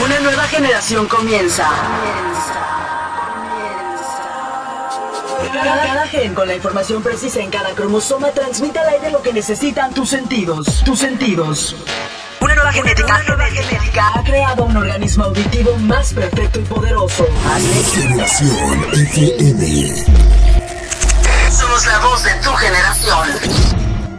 Una nueva generación comienza. Cada gen con la información precisa en cada cromosoma transmite al aire lo que necesitan tus sentidos. Una nueva genética ha creado un organismo auditivo más perfecto y poderoso. Generación FM. Somos la voz de tu generación.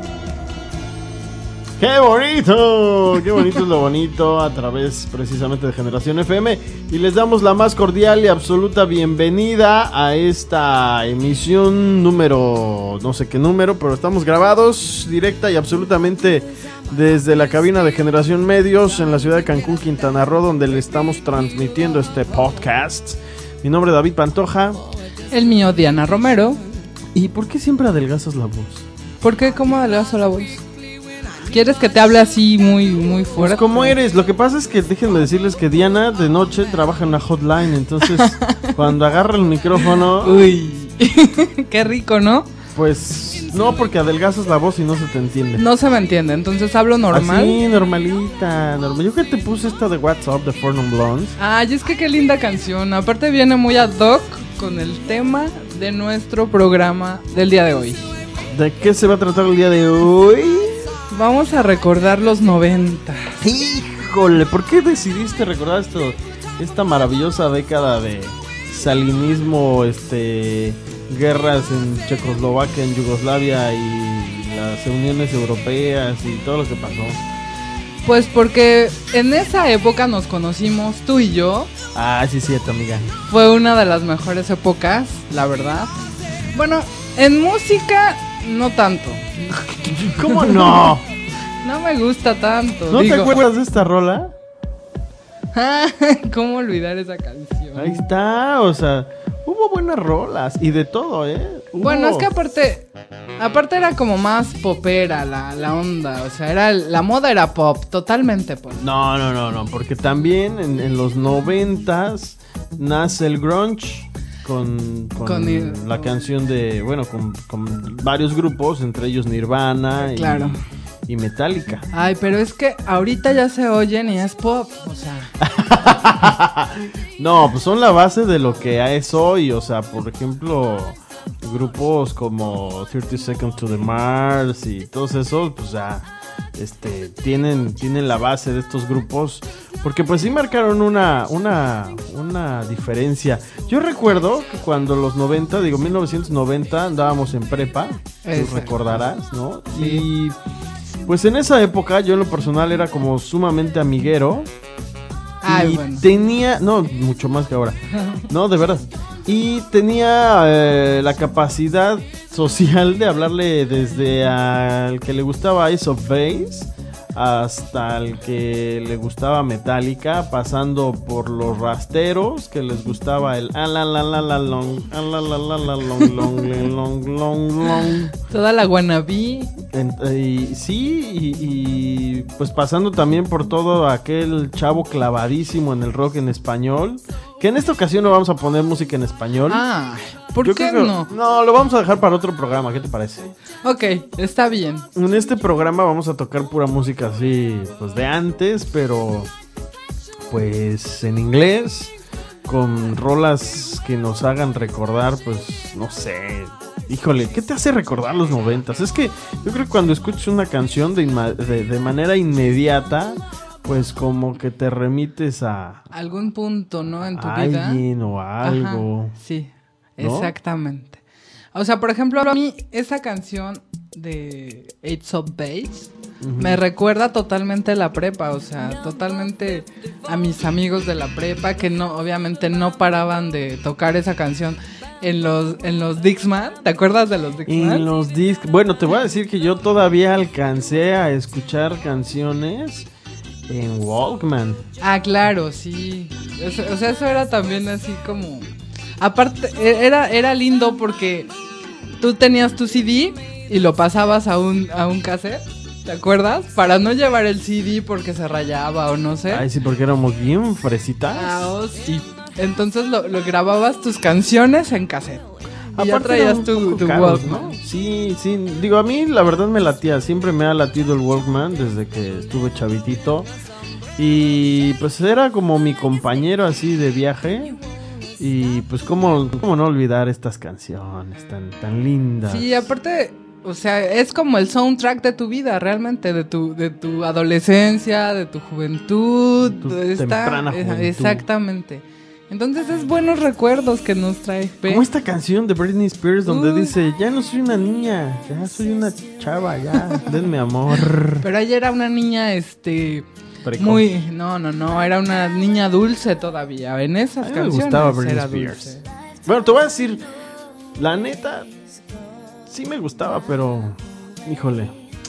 ¡Qué bonito! ¡Qué bonito es lo bonito! A través precisamente de Generación FM. Y les damos la más cordial y absoluta bienvenida a esta emisión número... no sé qué número, pero estamos grabados directa y absolutamente desde la cabina de Generación Medios en la ciudad de Cancún, Quintana Roo, donde le estamos transmitiendo este podcast. Mi nombre es David Pantoja. El mío, Diana Romero. ¿Y por qué siempre adelgazas la voz? ¿Por qué? ¿Cómo adelgazo la voz? ¿Quieres que te hable así muy fuerte? Pues ¿cómo eres? Lo que pasa es que déjenme decirles que Diana de noche trabaja en una hotline, entonces cuando agarra el micrófono... Uy, qué rico, ¿no? Pues no, porque adelgazas la voz y no se te entiende. No se me entiende, entonces hablo normal. Así, normalita, normal. Yo que te puse esta de WhatsApp de Four Non Blondes. Ay, es que qué linda canción. Aparte viene muy ad hoc con el tema de nuestro programa del día de hoy. ¿De qué se va a tratar el día de hoy? Vamos a recordar los 90. Híjole, ¿por qué decidiste recordar esta maravillosa década de salinismo, guerras en Checoslovaquia, en Yugoslavia y las uniones europeas y todo lo que pasó? Pues porque en esa época nos conocimos tú y yo. Ah, sí, cierto, amiga. Fue una de las mejores épocas, la verdad. Bueno, en música no tanto. ¿Cómo no? No me gusta tanto. ¿No te acuerdas de esta rola? ¿Cómo olvidar esa canción? Ahí está, o sea, hubo buenas rolas y de todo, Bueno, es que aparte era como más popera la onda, o sea, la moda era pop, totalmente pop. No, porque también en los 90s nace el grunge con la canción de, bueno, con varios grupos, entre ellos Nirvana claro. y Metallica. Ay, pero es que ahorita ya se oyen y es pop, o sea. No, pues son la base de lo que es hoy, o sea, por ejemplo, grupos como 30 Seconds to the Mars y todos esos, pues ya tienen la base de estos grupos, porque pues sí marcaron una diferencia. Yo recuerdo que cuando los 1990 andábamos en prepa, tú recordarás, ¿no? Sí. Y pues en esa época yo en lo personal era como sumamente amiguero. Ay, y bueno. tenía, no, mucho más que ahora, no, de verdad. Y tenía la capacidad social de hablarle desde al que le gustaba Ace of Base hasta el que le gustaba Metallica, pasando por los rasteros que les gustaba el long. Toda la wannabe. Y pues pasando también por todo aquel chavo clavadísimo en el rock en español, que en esta ocasión no vamos a poner música en español. Ah, ¿por qué no? No, lo vamos a dejar para otro programa, ¿qué te parece? Ok, está bien. En este programa vamos a tocar pura música así, pues de antes, pero pues en inglés, con rolas que nos hagan recordar, pues no sé. Híjole, ¿qué te hace recordar los 90s? Es que yo creo que cuando escuchas una canción de manera inmediata, pues como que te remites a algún punto, ¿no? En tu vida. Alguien o algo. Ajá, sí, ¿no? Exactamente. O sea, por ejemplo, a mí esa canción de Ace of Base me recuerda totalmente la prepa, o sea, totalmente a mis amigos de la prepa que no, obviamente no paraban de tocar esa canción en los Dixman. ¿Te acuerdas de los Dixman? En los discos. Bueno, te voy a decir que yo todavía alcancé a escuchar canciones en Walkman. Ah, claro, sí. O sea, eso era también así como... Aparte, era lindo porque tú tenías tu CD y lo pasabas a un cassette, ¿te acuerdas? Para no llevar el CD porque se rayaba o no sé. Ay, sí, porque éramos bien fresitas. Ah, sí. Entonces lo grababas tus canciones en cassette. Y ya traías tu Walkman, ¿no? Sí, digo, a mí la verdad me latía, siempre me ha latido el Walkman desde que estuve chavitito. Y pues era como mi compañero así de viaje. Y pues cómo no olvidar estas canciones tan lindas. Sí, aparte, o sea, es como el soundtrack de tu vida, realmente, de tu adolescencia, de tu juventud. Tu temprana juventud. Exactamente. Entonces es buenos recuerdos que nos trae. Como esta canción de Britney Spears donde dice, ya no soy una niña, ya soy una chava, ya, denme amor. Pero ella era una niña, Precoz. muy... No, era una niña dulce todavía. En esas canciones me gustaba Britney era Spears. dulce. Bueno, te voy a decir, la neta, sí me gustaba, pero, híjole,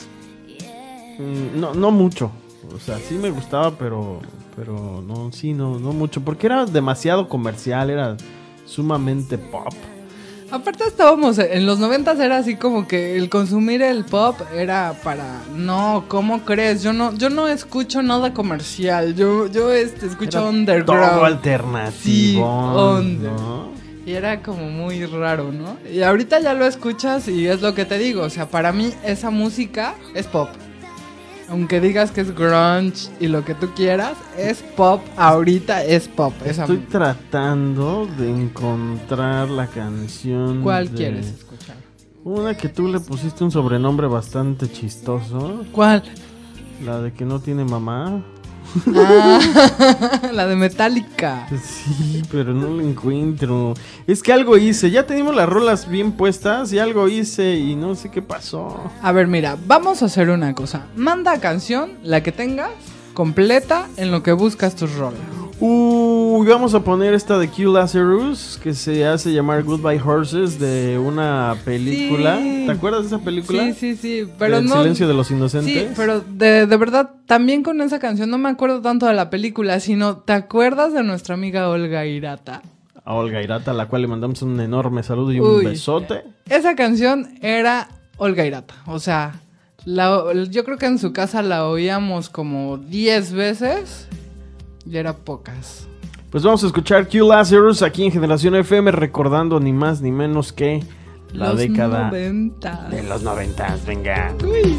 no mucho. O sea, sí me gustaba, pero no mucho, porque era demasiado comercial, era sumamente pop. Aparte estábamos, en los 90s era así como que el consumir el pop era para... No, ¿cómo crees? Yo no escucho nada comercial, yo escucho Era underground. todo alternativo. Sí, under. ¿no? Y era como muy raro, ¿no? Y ahorita ya lo escuchas y es lo que te digo, o sea, para mí esa música es pop. Aunque digas que es grunge y lo que tú quieras, es pop, ahorita es pop. Estoy tratando de encontrar la canción. ¿Cuál quieres escuchar? Una que tú le pusiste un sobrenombre bastante chistoso. ¿Cuál? La de que no tiene mamá. La de Metallica. Sí, pero no la encuentro. Es que algo hice. Ya teníamos las rolas bien puestas y algo hice y no sé qué pasó. A ver, mira, vamos a hacer una cosa. Manda canción, la que tengas, completa, en lo que buscas tus rolas. Vamos a poner esta de Q Lazarus, que se hace llamar Goodbye Horses, de una película. Sí. ¿Te acuerdas de esa película? Sí, pero El no... silencio de los inocentes. Sí, pero de verdad, también con esa canción no me acuerdo tanto de la película, sino ¿te acuerdas de nuestra amiga Olga Irata? A Olga Irata, a la cual le mandamos un enorme saludo y un besote. Esa canción era Olga Irata, o sea, yo creo que en su casa la oíamos como 10 veces y era pocas. Pues vamos a escuchar Q Lazarus aquí en Generación FM, recordando ni más ni menos que la Los década 90. de los 90. Venga. Uy.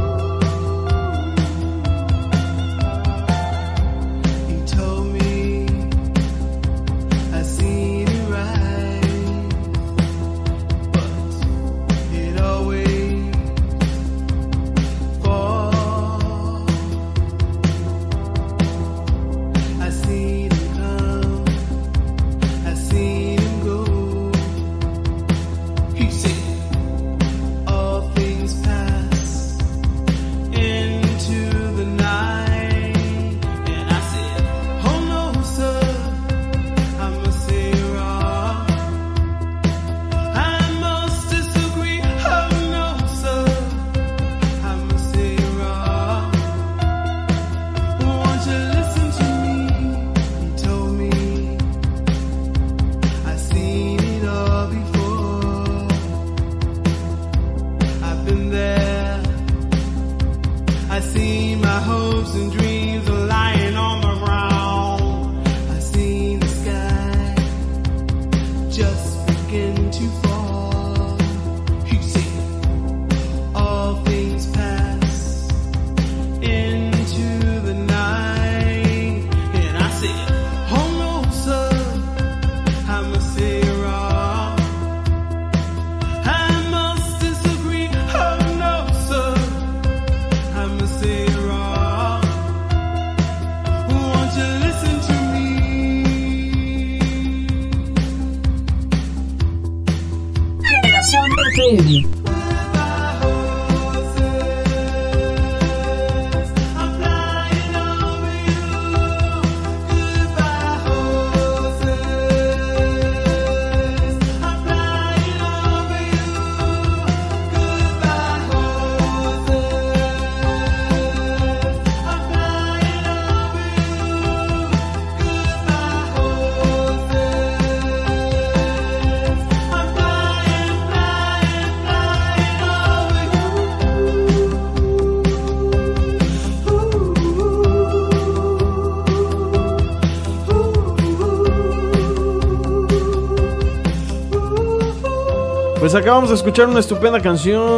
Pues acabamos de escuchar una estupenda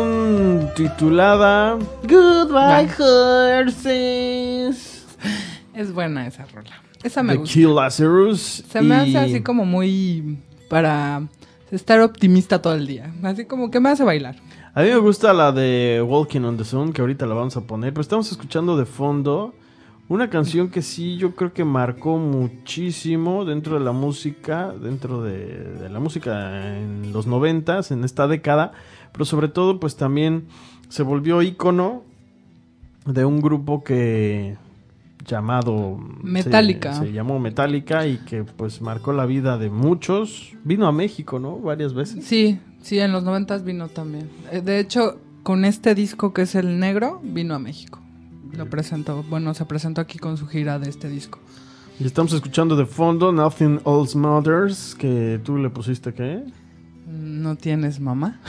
canción titulada Goodbye Horses. Es buena esa rola. Esa me The gusta. Kill Lazarus. Se me hace así como muy para estar optimista todo el día. Así como que me hace bailar. A mí me gusta la de Walking on the Sun, que ahorita la vamos a poner, pero estamos escuchando de fondo una canción que sí yo creo que marcó muchísimo dentro de la música, dentro de la música en los 90s, en esta década, pero sobre todo pues también se volvió ícono de un grupo que llamado Metallica. Se llamó Metallica y que pues marcó la vida de muchos. Vino a México, ¿no? Varias veces. Sí, en los 90s vino también. De hecho, con este disco que es el negro, vino a México. Lo presentó, bueno, se presentó aquí con su gira de este disco. Y estamos escuchando de fondo Nothing Else Matters, que tú le pusiste, ¿qué? ¿No tienes mamá?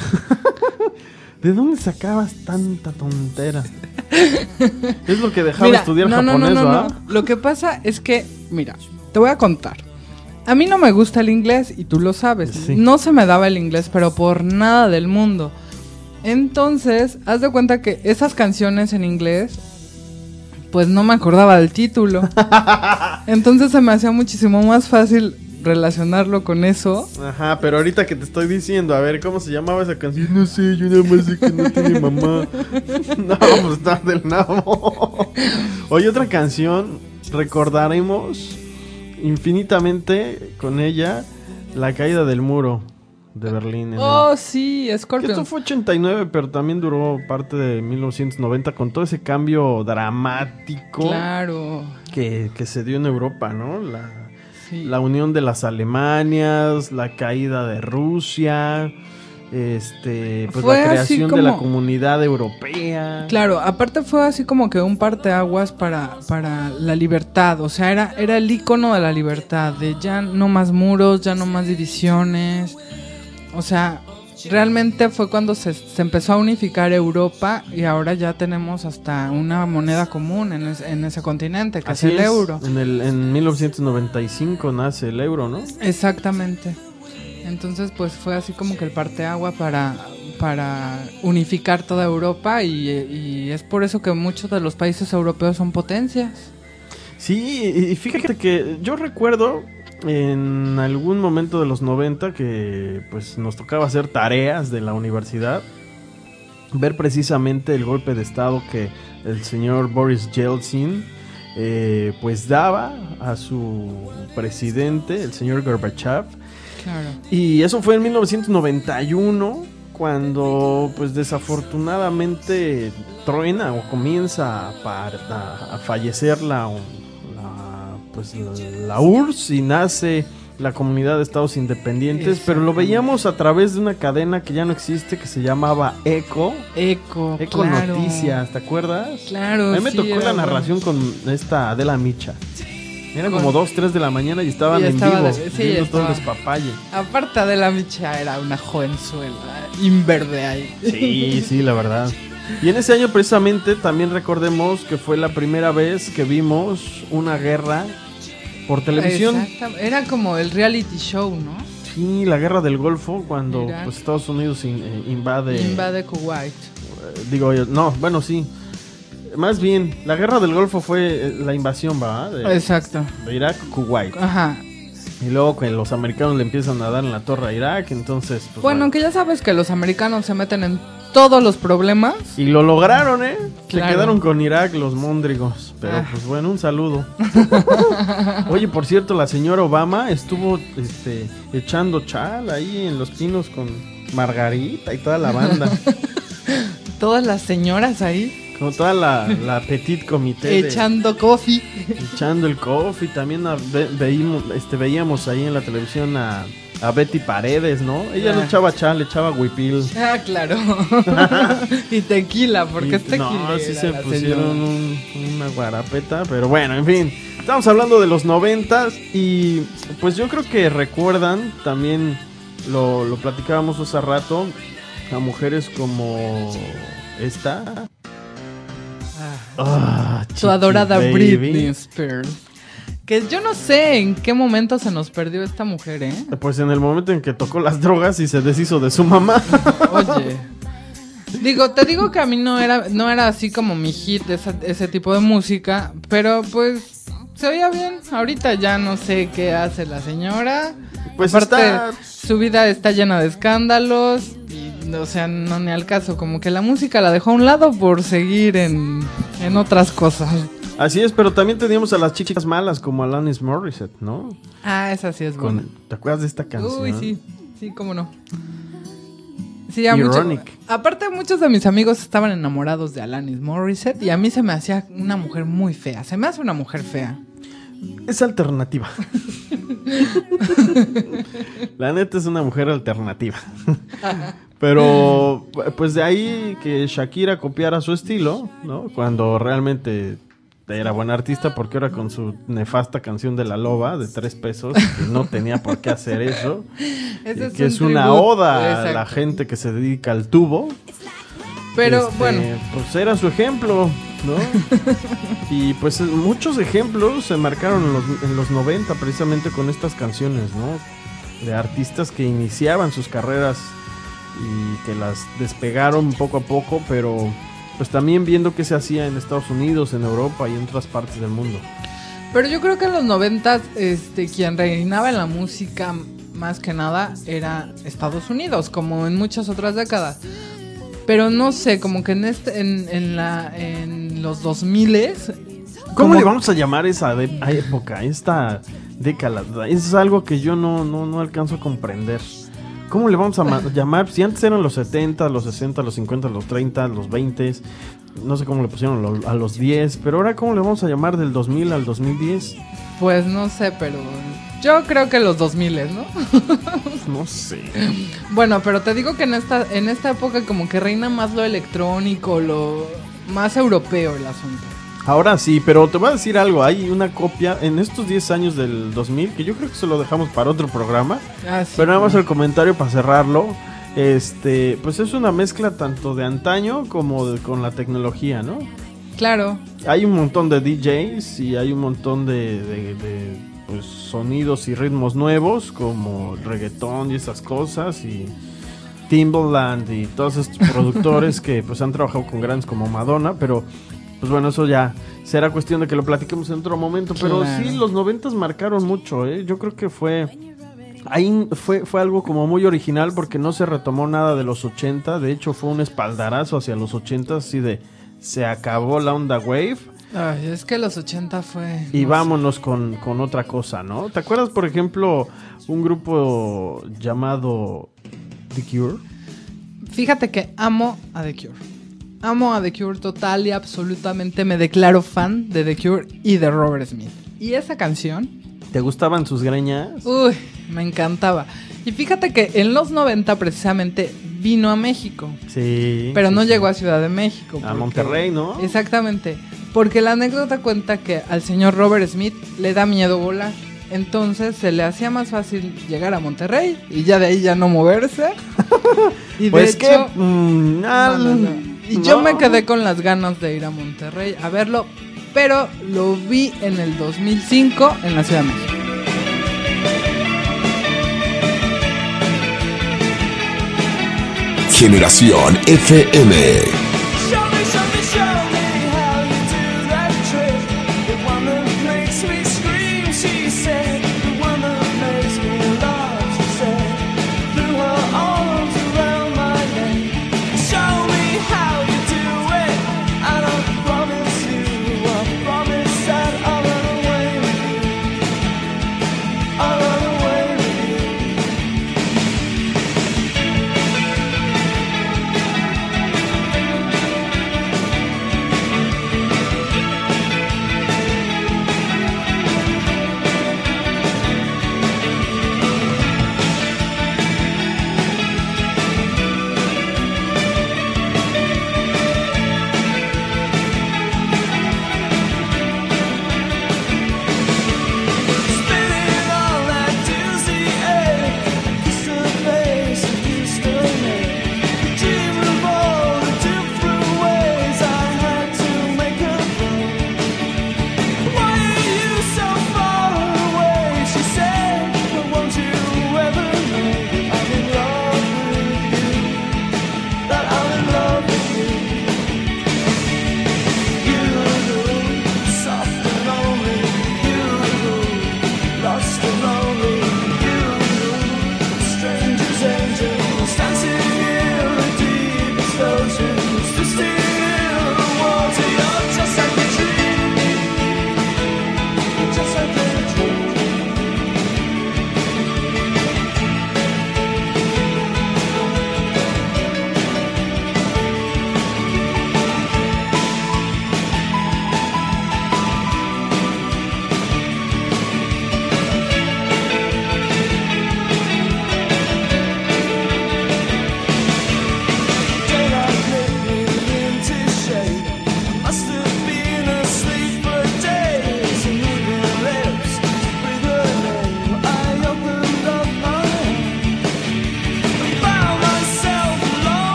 ¿De dónde sacabas tanta tontera? Es lo que dejaba estudiar japonés, ¿verdad? No. Lo que pasa es que, mira, te voy a contar. A mí no me gusta el inglés y tú lo sabes. Sí. No se me daba el inglés, pero por nada del mundo. Entonces, haz de cuenta que esas canciones en inglés, pues no me acordaba del título. Entonces se me hacía muchísimo más fácil relacionarlo con eso. Ajá, pero ahorita que te estoy diciendo, a ver, ¿cómo se llamaba esa canción? No sé, yo nada más sé que no tiene mamá. No, pues está del nabo. Oye, otra canción, recordaremos infinitamente con ella La caída del muro de Berlín. Sí, Scorpions. Esto fue 89, pero también duró parte de 1990 con todo ese cambio dramático. Claro. Que se dio en Europa, ¿no? La unión de las Alemanias, la caída de Rusia, pues fue la creación de la como... comunidad europea. Claro, aparte fue así como que un parteaguas para la libertad. O sea, era el icono de la libertad, de ya no más muros, ya no más divisiones. O sea, realmente fue cuando se empezó a unificar Europa y ahora ya tenemos hasta una moneda común en ese continente, que Así es el euro. En 1995 nace el euro, ¿no? Exactamente. Entonces, pues fue así como que el parteaguas para unificar toda Europa y es por eso que muchos de los países europeos son potencias. Sí, y fíjate que yo recuerdo en algún momento de los 90 que pues nos tocaba hacer tareas de la universidad, ver precisamente el golpe de estado que el señor Boris Yeltsin pues daba a su presidente, el señor Gorbachev. Claro. Y eso fue en 1991, cuando pues desafortunadamente truena o comienza a fallecer la URSS y nace la Comunidad de Estados Independientes, pero lo veíamos a través de una cadena que ya no existe, que se llamaba ECO Claro. Noticias, ¿te acuerdas? Claro. A mí me sí, tocó la bueno. narración con esta Adela Micha. Eran como 2, 3 de la mañana y estaban en vivo viendo todo el despapalle. Aparte de la Micha era una jovenzuela imberbe ahí. Sí, la verdad. Y en ese año precisamente también recordemos que fue la primera vez que vimos una guerra por televisión. Exacto. Era como el reality show, ¿no? Sí, la guerra del Golfo, cuando Irak. pues Estados Unidos invade Kuwait. Digo yo, no, bueno, sí. Más bien, la guerra del Golfo fue la invasión, ¿verdad? Exacto. De Irak, Kuwait. Ajá. Y luego que los americanos le empiezan a dar en la torre a Irak, entonces... Pues, Bueno, aunque ya sabes que los americanos se meten en todos los problemas. Y lo lograron, ¿eh? Claro. Se quedaron con Irak los móndrigos. Pero pues bueno, un saludo. Oye, por cierto, la señora Obama estuvo echando chal ahí en Los Pinos con Margarita y toda la banda. Todas las señoras ahí. Con toda la petit comité. Echando coffee. Echando el coffee. También veíamos ahí en la televisión a Betty Paredes, ¿no? Ella no echaba chal, echaba huipil. Ah, claro. Y tequila, porque es tequila. No, sí se pusieron una guarapeta, pero bueno, en fin. Estamos hablando de los 90s y pues yo creo que recuerdan, también lo platicábamos hace rato, a mujeres como esta. Tu adorada Baby. Britney Spears. Que yo no sé en qué momento se nos perdió esta mujer, ¿eh? Pues en el momento en que tocó las drogas y se deshizo de su mamá. Oye. Te digo que a mí no era así como mi hit ese tipo de música, pero pues Se oía bien. Ahorita ya no sé qué hace la señora. Pues aparte, su vida está llena de escándalos. Y, o sea, no ni al caso. Como que la música la dejó a un lado por seguir en otras cosas. Así es, pero también teníamos a las chicas malas como Alanis Morissette, ¿no? Ah, esa sí es buena. ¿Te acuerdas de esta canción? Uy, sí. Sí, cómo no. Sí, a Ironic. Aparte, muchos de mis amigos estaban enamorados de Alanis Morissette. Y a mí se me hacía una mujer muy fea. Se me hace una mujer fea. Es alternativa. La neta es una mujer alternativa. Pero pues de ahí que Shakira copiara su estilo, ¿no? Cuando realmente era buen artista, porque ahora con su nefasta canción de La Loba de 3 pesos, que no tenía por qué hacer eso. Que es una oda a la gente que se dedica al tubo. Pero bueno, pues era su ejemplo, ¿no? Y pues muchos ejemplos se marcaron en los 90 precisamente con estas canciones, ¿no? De artistas que iniciaban sus carreras y que las despegaron poco a poco, pero pues también viendo qué se hacía en Estados Unidos, en Europa y en otras partes del mundo. Pero yo creo que en los 90 quien reinaba en la música más que nada era Estados Unidos, como en muchas otras décadas. Pero no sé, como que en los 2000s... ¿Cómo le vamos a llamar esa época, esta década? Es algo que yo no alcanzo a comprender. ¿Cómo le vamos a llamar? Si antes eran los 70, los 60, los 50, los 30, los 20, no sé cómo le pusieron a los 10, pero ahora ¿cómo le vamos a llamar del 2000 al 2010? Pues no sé, pero yo creo que los 2000, ¿no? No sé. Bueno, pero te digo que en esta época como que reina más lo electrónico, lo más europeo el asunto. Ahora sí, pero te voy a decir algo, hay una copia en estos 10 años del 2000, que yo creo que se lo dejamos para otro programa, sí, pero nada más el comentario para cerrarlo, pues es una mezcla tanto de antaño como con la tecnología, ¿no? Claro. Hay un montón de DJs y hay un montón de pues, sonidos y ritmos nuevos, como el reggaetón y esas cosas, y Timbaland y todos estos productores que pues han trabajado con grandes como Madonna, pero... Pues bueno, eso ya será cuestión de que lo platiquemos en otro momento. Pero claro, sí, los 90s marcaron mucho, ¿eh? Yo creo que fue algo como muy original porque no se retomó nada de los 80. De hecho, fue un espaldarazo hacia los 80, así de se acabó la onda wave. Ay, es que los 80 fue... Y vámonos con otra cosa, ¿no? ¿Te acuerdas, por ejemplo, un grupo llamado The Cure? Fíjate que amo a The Cure. Amo a The Cure total y absolutamente, me declaro fan de The Cure y de Robert Smith. Y esa canción... ¿Te gustaban sus greñas? Uy, me encantaba. Y fíjate que en los 90 precisamente vino a México. Sí. Pero no llegó a Ciudad de México. A Monterrey, ¿no? Exactamente. Porque la anécdota cuenta que al señor Robert Smith le da miedo volar. Entonces se le hacía más fácil llegar a Monterrey y ya de ahí ya no moverse. Y pues de hecho, no. Y yo me quedé con las ganas de ir a Monterrey a verlo, pero lo vi en el 2005 en la Ciudad de México. Generación FM.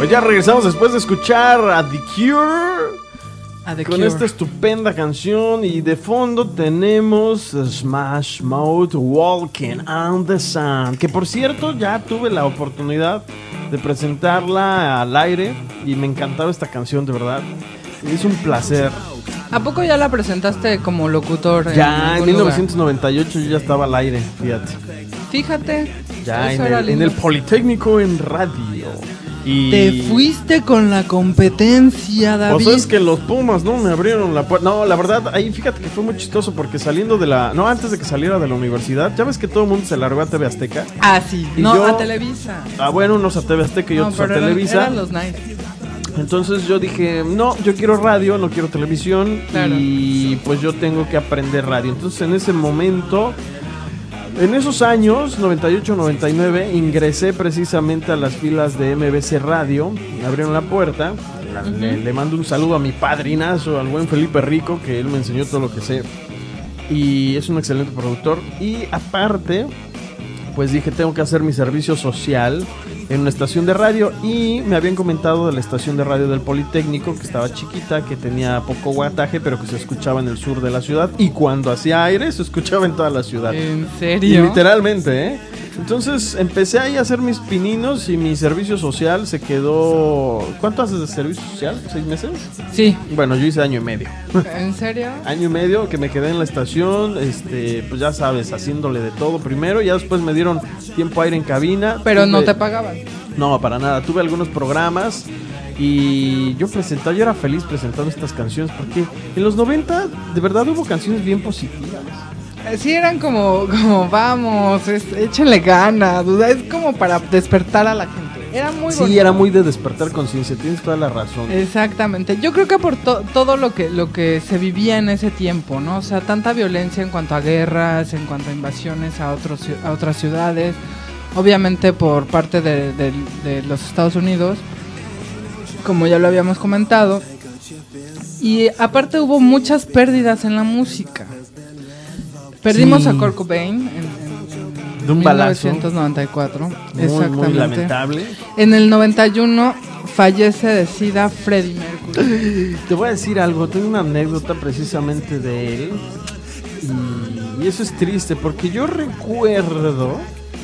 Pues ya regresamos después de escuchar a The Cure. Con Cure. esta estupenda canción. Y de fondo tenemos Smash Mouth, Walking on the Sun. Que por cierto ya tuve la oportunidad de presentarla al aire. Y me encantaba esta canción, de verdad. Es un placer. ¿A poco ya la presentaste como locutor? Ya en algún lugar? 1998 yo ya estaba al aire, fíjate. Fíjate. Ya eso en era el lindo. Politécnico en radio. Y Te fuiste con la competencia, David. pues es que los Pumas, ¿no? Me abrieron la puerta. No, la verdad, ahí fíjate que fue muy chistoso porque saliendo de la... No, antes de que saliera de la universidad, ya ves que todo el mundo se largó a TV Azteca. Ah, sí. Y No, yo- a Televisa. Ah, bueno, unos a TV Azteca y No, otros a pero Televisa. eran los Night. Entonces yo dije, no, yo quiero radio, no quiero televisión. Claro. Y pues yo tengo que aprender radio. Entonces en ese momento... En esos años, 98-99, ingresé precisamente a las filas de MBC Radio. Me abrieron la puerta. Le mando un saludo a mi padrinazo, al buen Felipe Rico, que él me enseñó todo lo que sé. Y es un excelente productor. Y aparte, pues dije, tengo que hacer mi servicio social en una estación de radio. Y me habían comentado de la estación de radio del Politécnico, que estaba chiquita, que tenía poco wattaje, pero que se escuchaba en el sur de la ciudad. Y cuando hacía aire, se escuchaba en toda la ciudad. ¿En Y serio? literalmente, ¿eh? Entonces empecé ahí a hacer mis pininos y mi servicio social se quedó... ¿Cuánto haces de servicio social? ¿6 meses? Sí. Bueno, yo hice año y medio. ¿En serio? Año y medio que me quedé en la estación, pues ya sabes, haciéndole de todo primero. Ya después me dieron tiempo aire en cabina. Pero no Tuve- te pagaban. No, para nada. Tuve algunos programas y yo era feliz presentando estas canciones porque en los 90 de verdad hubo canciones bien positivas. Sí, eran como vamos, échenle ganas, duda, es como para despertar a la gente. Era muy Sí, bonito. era muy de despertar conciencia, tienes toda la razón. Exactamente. Yo creo que por todo lo que se vivía en ese tiempo, ¿no? O sea, tanta violencia en cuanto a guerras, en cuanto a invasiones a otras ciudades, obviamente por parte de los Estados Unidos, como ya lo habíamos comentado. Y aparte hubo muchas pérdidas en la música. Perdimos Sí. a Kurt Cobain De un balazo. 1994. Muy, Exactamente. muy lamentable. En el 91 fallece de SIDA Freddie Mercury. Te voy a decir algo, tengo una anécdota precisamente de él. Y eso es triste porque yo recuerdo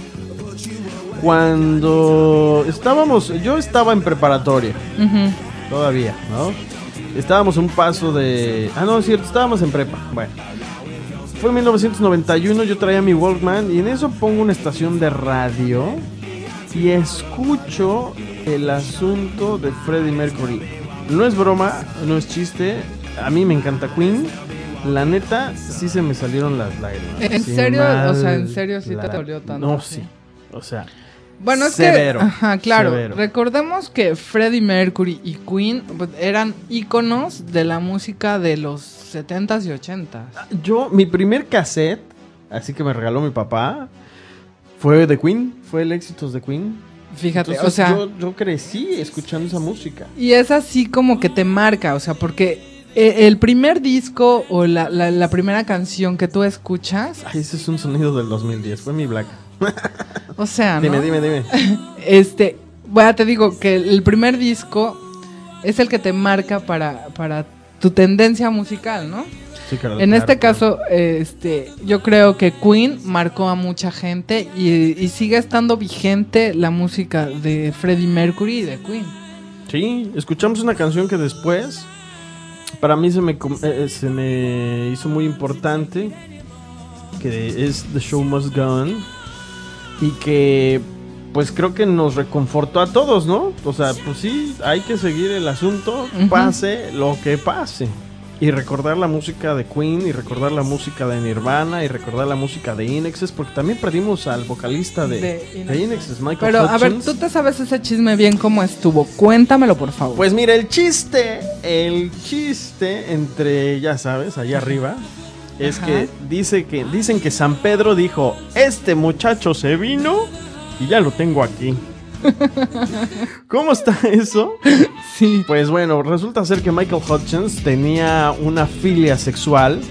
cuando yo estaba en preparatoria, Ujú. todavía, ¿no? Estábamos a un paso de... Ah, no, es cierto, estábamos en prepa. Bueno, fue en 1991, yo traía mi Walkman y en eso pongo una estación de radio y escucho el asunto de Freddie Mercury. No es broma, no es chiste, a mí me encanta Queen. La neta, sí se me salieron las lágrimas. ¿En Sin serio? mal O sea, ¿en serio sí te la- dolió tanto? No, sí. O sea, Bueno, es severo, que, ajá, claro, severo. recordemos que Freddie Mercury y Queen pues, eran íconos de la música de los 70s y 80s. mi primer cassette, así que me regaló mi papá, fue de Queen, fue el Éxitos de Queen. Fíjate, Entonces, o sea, yo crecí escuchando esa música. y es así como que te marca, o sea, porque el primer disco o la primera canción que tú escuchas, Ay, ese es un sonido del 2010, fue mi Black. o sea, ¿no? Dime. Bueno, te digo que el primer disco es el que te marca para tu tendencia musical, ¿no? Sí, claro, En claro, este claro. caso, yo creo que Queen marcó a mucha gente y sigue estando vigente la música de Freddie Mercury y de Queen. Sí, escuchamos una canción que después, para mí se me hizo muy importante, que es The Show Must Go On, y que pues creo que nos reconfortó a todos, ¿no? O sea, pues sí, hay que seguir el asunto, Ujú. pase lo que pase. Y recordar la música de Queen, y recordar la música de Nirvana, y recordar la música de INXS, porque también perdimos al vocalista de INXS, Michael Pero a ver, Hutchins. tú te sabes ese chisme bien cómo estuvo. Cuéntamelo, por favor. Pues mira, el chiste entre, ya sabes, allá arriba, es Ajá. que dicen que San Pedro dijo, este muchacho se vino y ya lo tengo aquí. ¿Cómo está eso? sí. Pues bueno, resulta ser que Michael Hutchins tenía una filia sexual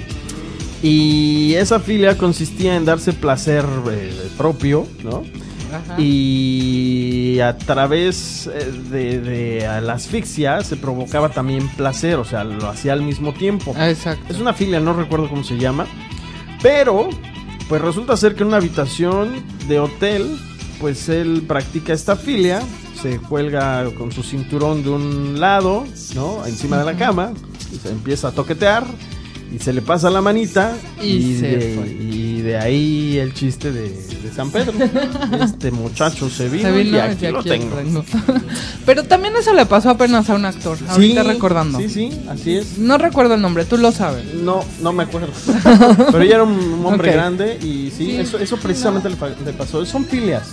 y esa filia consistía en darse placer propio, ¿no? Ajá. Y a través de la asfixia se provocaba también placer, o sea, lo hacía al mismo tiempo. Exacto. Es una filia, no recuerdo cómo se llama, pero pues resulta ser que en una habitación de hotel, pues él practica esta filia, se cuelga con su cinturón de un lado, ¿no? Encima de la cama, y se empieza a toquetear y se le pasa la manita y de ahí el chiste de San Pedro. Este muchacho se vino y aquí lo tengo. Pero también eso le pasó apenas a un actor, ahorita recordando. Sí, así es. No recuerdo el nombre, tú lo sabes. No me acuerdo. Pero ya era un hombre grande y sí, eso precisamente le pasó. Son filias.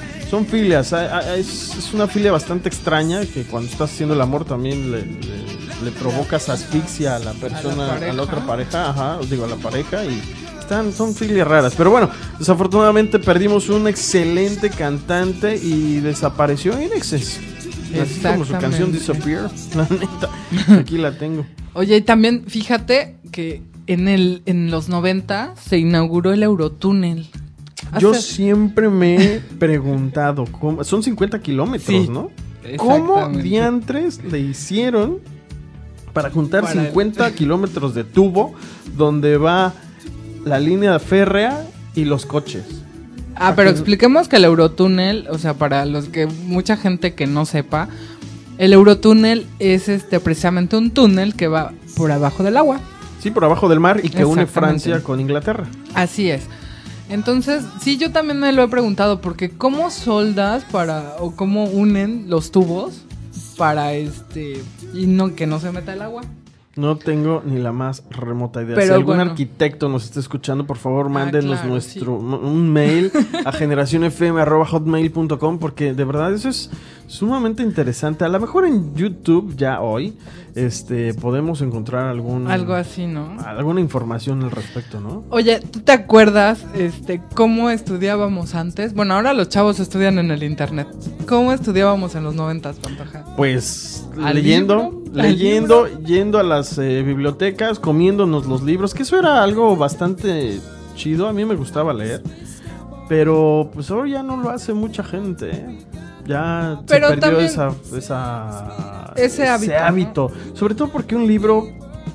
Es una filia bastante extraña que cuando estás haciendo el amor también le provocas asfixia a la persona, a la otra pareja, a la pareja, y son filias raras. Pero bueno, desafortunadamente perdimos un excelente cantante y desapareció en exceso. Así como su canción Disappear, la neta, aquí la tengo. Oye, y también fíjate que en los 90 se inauguró el Eurotúnel. Yo siempre me he preguntado, son 50 kilómetros, ¿no? ¿Cómo diantres le hicieron para juntar 50 kilómetros de tubo donde va la línea férrea y los coches? Pero expliquemos que el Eurotúnel, o sea, para los que mucha gente que no sepa, el Eurotúnel es precisamente un túnel que va por abajo del agua. Sí, por abajo del mar y que une Francia con Inglaterra. Así es. Entonces, sí, yo también me lo he preguntado, porque ¿cómo soldas o cómo unen los tubos para y que no se meta el agua? No tengo ni la más remota idea. Pero si algún arquitecto nos está escuchando, por favor, mándenos un mail a generacionfm@hotmail.com, porque de verdad eso es sumamente interesante. A lo mejor en YouTube ya hoy podemos encontrar algo así, ¿no? Alguna información al respecto, ¿no? Oye, ¿tú te acuerdas cómo estudiábamos antes? Bueno, ahora los chavos estudian en el internet. ¿Cómo estudiábamos en los 90s, Pantoja? Pues leyendo, yendo a las bibliotecas, comiéndonos los libros, que eso era algo bastante chido. A mí me gustaba leer, pero pues ahora ya no lo hace mucha gente, ¿eh? Ya pero se perdió ese hábito. Sobre todo porque un libro,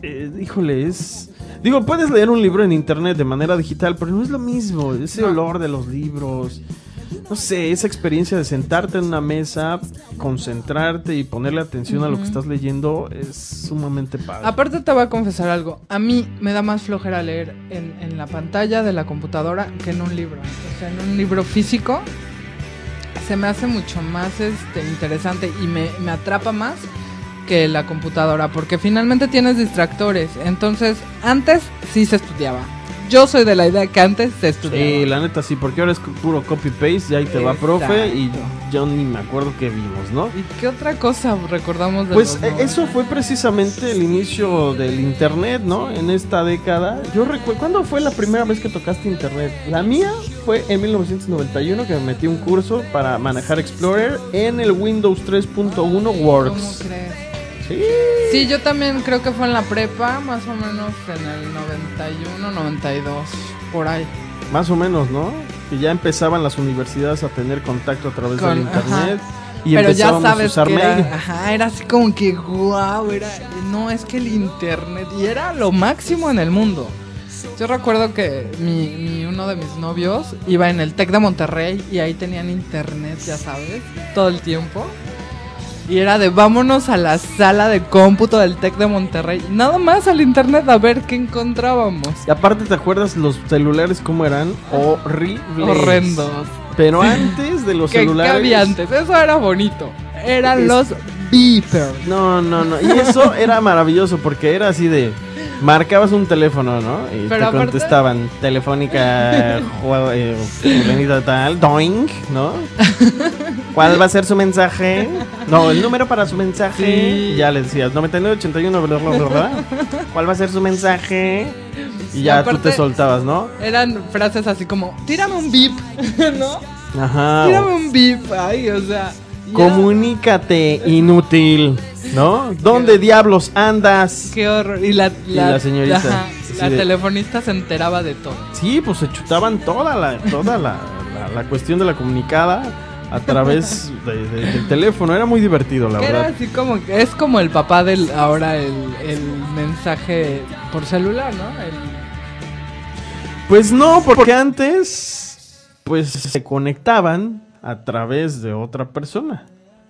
digo, puedes leer un libro en internet de manera digital, pero no es lo mismo. Ese olor de los libros, no sé, esa experiencia de sentarte en una mesa, concentrarte y ponerle atención a lo que estás leyendo es sumamente padre. Aparte te voy a confesar algo. A mí me da más flojera leer en la pantalla de la computadora que en un libro. O sea, en un libro físico se me hace mucho más interesante y me atrapa más que la computadora, porque finalmente tienes distractores. Entonces, antes sí se estudiaba. Yo soy de la idea que antes se estudiaba. Sí, la neta sí, porque ahora es puro copy-paste, y ahí te va profe, y yo ni me acuerdo qué vimos, ¿no? ¿Y qué otra cosa recordamos de Pues eso fue precisamente el inicio del internet, ¿no? En esta década. Yo recuerdo, ¿cuándo fue la primera vez que tocaste internet? La mía fue en 1991, que me metí un curso para manejar Explorer en el Windows 3.1 Works. ¿Cómo crees? Sí, yo también creo que fue en la prepa, más o menos en el 91, 92, por ahí. Más o menos, ¿no? Que ya empezaban las universidades a tener contacto a través del internet. Y pero ya sabes a usar mail. Era así como que guau, no, es que el internet, y era lo máximo en el mundo. Yo recuerdo que uno de mis novios iba en el TEC de Monterrey y ahí tenían internet, ya sabes, todo el tiempo. Y era de vámonos a la sala de cómputo del TEC de Monterrey, nada más al internet a ver qué encontrábamos. Y aparte, ¿te acuerdas los celulares cómo eran? Horribles. Horrendos. Pero antes de los celulares... ¿Qué había antes? Eso era bonito. Eran los beepers. No. Y eso era maravilloso porque era así de... Marcabas un teléfono, ¿no? Y pero te contestaban Telefónica, venida tal, doing, ¿no? ¿Cuál va a ser su mensaje? No, el número para su mensaje. Sí. Y ya le decías 9981, ¿verdad? ¿Cuál va a ser su mensaje? Y ya tú te soltabas, ¿no? Eran frases así como, tírame un beep, ¿no? Ajá. Tírame un beep, ay, o sea... Comunícate, inútil, ¿no? ¿Dónde diablos andas? Qué horror. Y la señorita. La telefonista se enteraba de todo. Sí, pues se chutaban toda la la cuestión de la comunicada a través del teléfono. Era muy divertido, la verdad. Era así como, es como el papá del, ahora el mensaje por celular, ¿no? Pues no, porque antes, pues se conectaban a través de otra persona.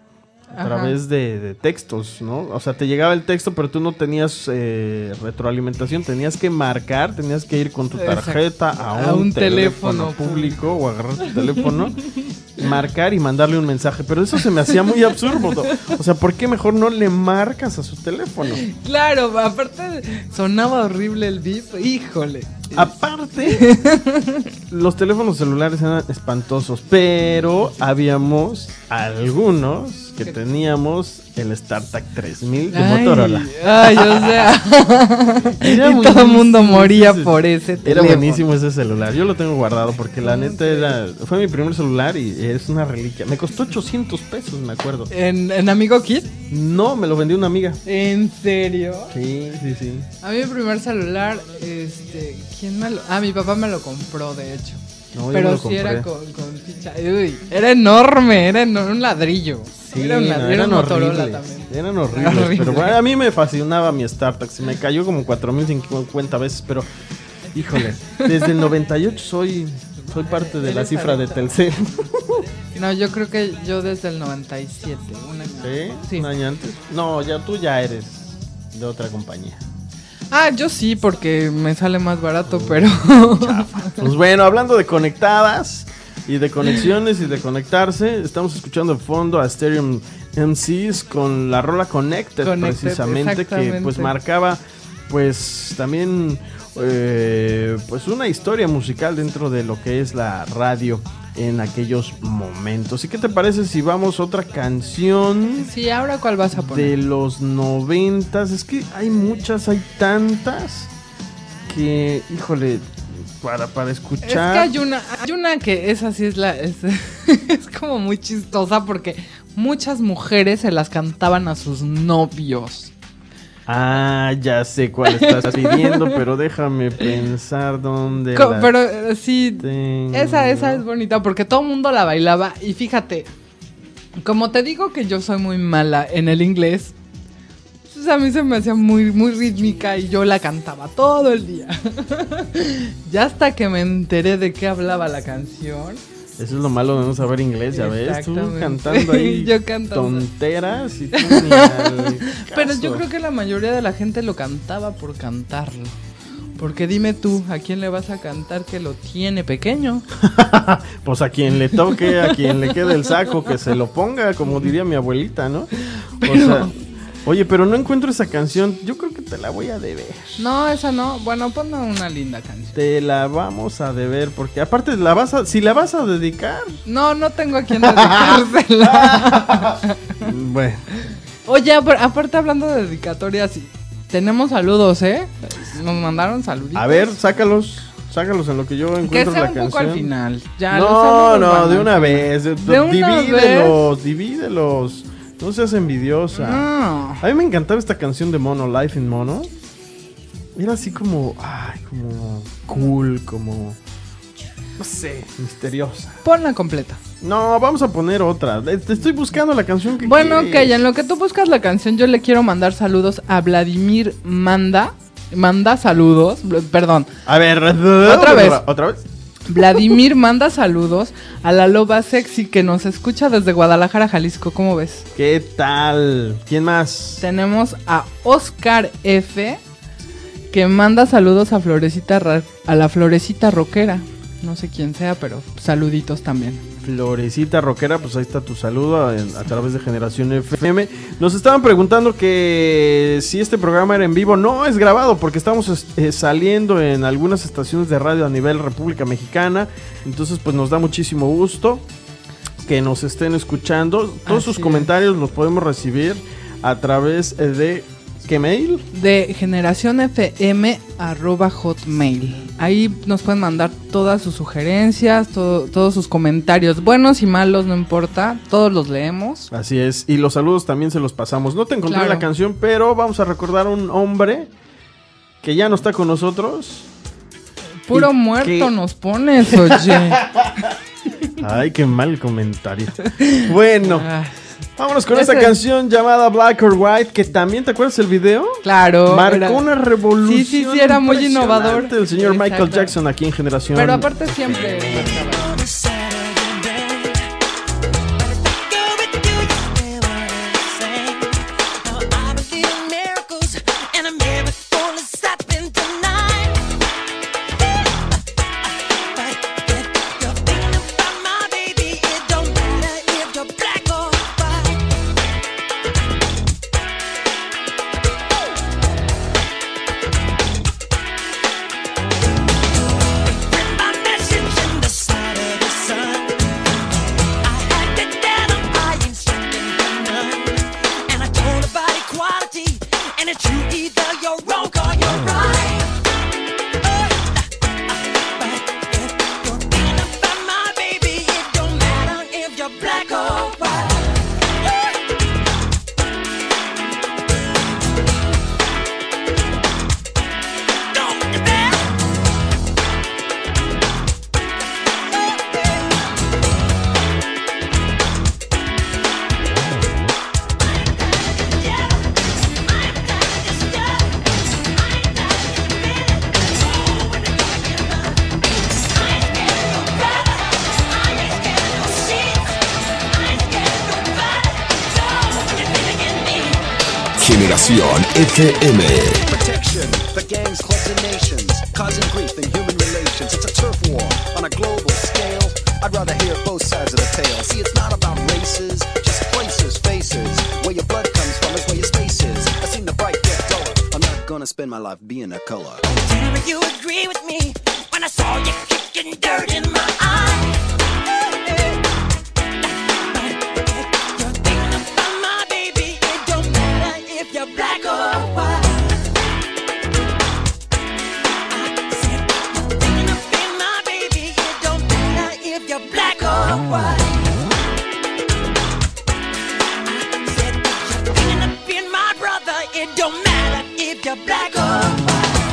A través de textos, ¿no? O sea, te llegaba el texto, pero tú no tenías retroalimentación. Tenías que marcar, tenías que ir con tu tarjeta a un teléfono público o agarrar tu teléfono, marcar y mandarle un mensaje. Pero eso se me hacía muy absurdo. O sea, ¿por qué mejor no le marcas a su teléfono? Claro, aparte sonaba horrible el bip. Híjole. Aparte, los teléfonos celulares eran espantosos, pero habíamos algunos que teníamos el StarTAC 3000 de Motorola. Ay, o sea, y todo el mundo moría por ese teléfono. Era buenísimo ese celular. Yo lo tengo guardado porque la neta fue mi primer celular y es una reliquia. Me costó 800 pesos, me acuerdo. ¿En Amigo Kid? No, me lo vendió una amiga. ¿En serio? Sí. A mí mi primer celular, ¿quién me lo...? Mi papá me lo compró, de hecho. No, pero sí era con ficha. Uy, era enorme, era un ladrillo. Sí, era un Motorola también. Eran horribles, pero bueno, a mí me fascinaba mi StarTAC. Se me cayó como 4050 veces, pero híjole, desde el 98 soy parte de la cifra de Telcel. No, yo creo que yo desde el 97, un año. ¿Sí? ¿Un año antes? No, tú ya eres de otra compañía. Yo sí, porque me sale más barato, pero... Pues bueno, hablando de conectadas y de conexiones y de conectarse, estamos escuchando de fondo a Stereo MCs con la rola Connected precisamente, que pues marcaba pues también pues una historia musical dentro de lo que es la radio en aquellos momentos. ¿Y qué te parece si vamos a otra canción? Sí, ¿ahora cuál vas a poner? De los 90s. Es que hay muchas, hay tantas que, híjole, para escuchar. Es que hay una que esa sí es como muy chistosa porque muchas mujeres se las cantaban a sus novios. Ya sé cuál estás pidiendo, pero déjame pensar dónde. Pero sí, tengo. Esa es bonita porque todo el mundo la bailaba. Y fíjate, como te digo que yo soy muy mala en el inglés, pues a mí se me hacía muy, muy rítmica y yo la cantaba todo el día. Ya hasta que me enteré de qué hablaba la canción. Eso es lo malo de no saber inglés, ya ves, tú cantando ahí yo cantando tonteras y tú ni al Pero caso. yo creo que la mayoría de la gente lo cantaba por cantarlo. Porque dime tú, ¿a quién le vas a cantar que lo tiene pequeño? Pues a quien le toque, a quien le quede el saco, que se lo ponga, como diría mi abuelita, ¿no? Pero... O sea, oye, pero no encuentro esa canción. Yo creo que te la voy a deber. No, esa no. Bueno, ponme una linda canción. Te la vamos a deber, porque aparte si la vas a dedicar. No tengo a quién dedicársela. Bueno. Oye, aparte hablando de dedicatorias, tenemos saludos, ¿eh? Nos mandaron saluditos. A ver, sácalos en lo que yo encuentro la canción. Que sea un poco al final. Ya, no, de una vez. Divídelos. No seas envidiosa. No. A mí me encantaba esta canción de Mono, Life in Mono. Era así como cool, como, no sé, misteriosa. Ponla completa. No, vamos a poner otra. Te estoy buscando la canción que Bueno, quieres. ok, en lo que tú buscas la canción, yo le quiero mandar saludos a Vladimir Manda saludos, perdón. A ver, ¿Otra vez? Vladimir manda saludos a la loba sexy que nos escucha desde Guadalajara, Jalisco. ¿Cómo ves? ¿Qué tal? ¿Quién más? Tenemos a Oscar F, que manda saludos a la Florecita Rockera. No sé quién sea, pero saluditos también. Florecita Rockera, pues ahí está tu saludo a través de Generación FM. Nos estaban preguntando que si este programa era en vivo. No, es grabado porque estamos saliendo en algunas estaciones de radio a nivel República Mexicana. Entonces pues nos da muchísimo gusto que nos estén escuchando. Todos sus comentarios los podemos recibir a través de... ¿qué mail? De generacionfm@hotmail. Ahí nos pueden mandar todas sus sugerencias, todos sus comentarios, buenos y malos, no importa, todos los leemos. Así es, y los saludos también se los pasamos. No te encontré la canción, pero vamos a recordar a un hombre que ya no está con nosotros. Puro muerto nos pones, oye. Ay, qué mal comentario. Bueno, Ah, vámonos con Ese- esta canción llamada Black or White, que también, ¿te acuerdas el video? claro. Marcó era- una revolución. Sí, era muy impresionante. innovador. El señor Michael Exacto. Jackson aquí en Generación. Pero aparte siempre marcaba. And it's you, either you're wrong or you're right. But if you're thinking about my baby, it don't matter if you're black or white. Don't you dare. Generación FM. Protection for gangs, clubs, and nations, causing grief in human relations. It's a turf war on a global scale. I'd rather hear both sides of the tale. See, it's not about races, just places, faces. Where your blood comes from is where your space is. I've seen the bright get duller. I'm not gonna spend my life being a color. Never you agree with me when I saw you kicking dirt in my eye. You're thinking about my baby. It don't matter if you're black or white. I said you're thinking of being my baby. It don't matter if you're black or white. I said you're thinking of being my brother. It don't matter if you're black or white.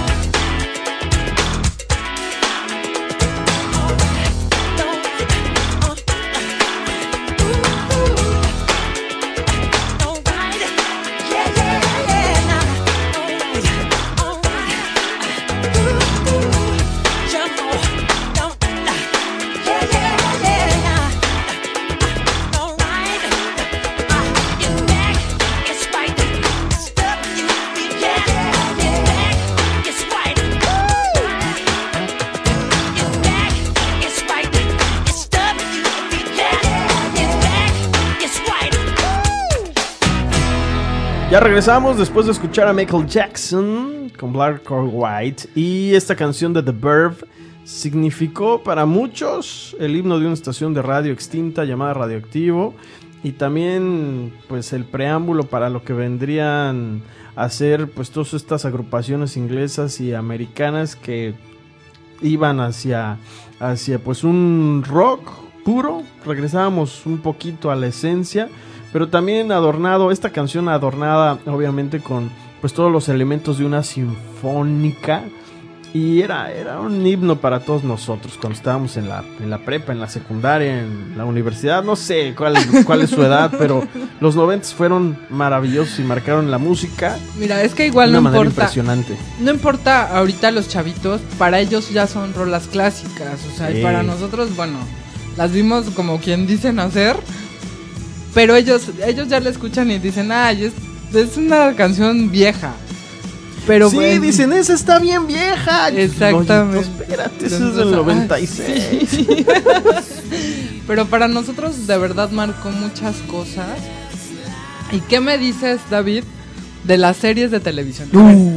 Ya regresamos después de escuchar a Michael Jackson con Black or White. Y esta canción de The Verve significó para muchos el himno de una estación de radio extinta llamada Radioactivo. Y también pues el preámbulo para lo que vendrían a ser pues todas estas agrupaciones inglesas y americanas que iban hacia pues un rock puro. Regresábamos un poquito a la esencia, pero también adornado, esta canción adornada obviamente con pues todos los elementos de una sinfónica. Y era un himno para todos nosotros cuando estábamos en la prepa, en la secundaria, en la universidad. No sé cuál es su edad, pero los 90s fueron maravillosos y marcaron la música. Mira, es que igual de no una manera importa. impresionante. No importa ahorita los chavitos, para ellos ya son rolas clásicas. O sea, Sí. y para nosotros, bueno, las vimos como quien dice nacer. Pero ellos ya la escuchan y dicen, ay, es una canción vieja. Pero Sí, bueno, dicen, esa está bien vieja. Exactamente. Oye, no, espérate, eso es del 96. Sí. Pero para nosotros de verdad marcó muchas cosas. ¿Y qué me dices, David, de las series de televisión?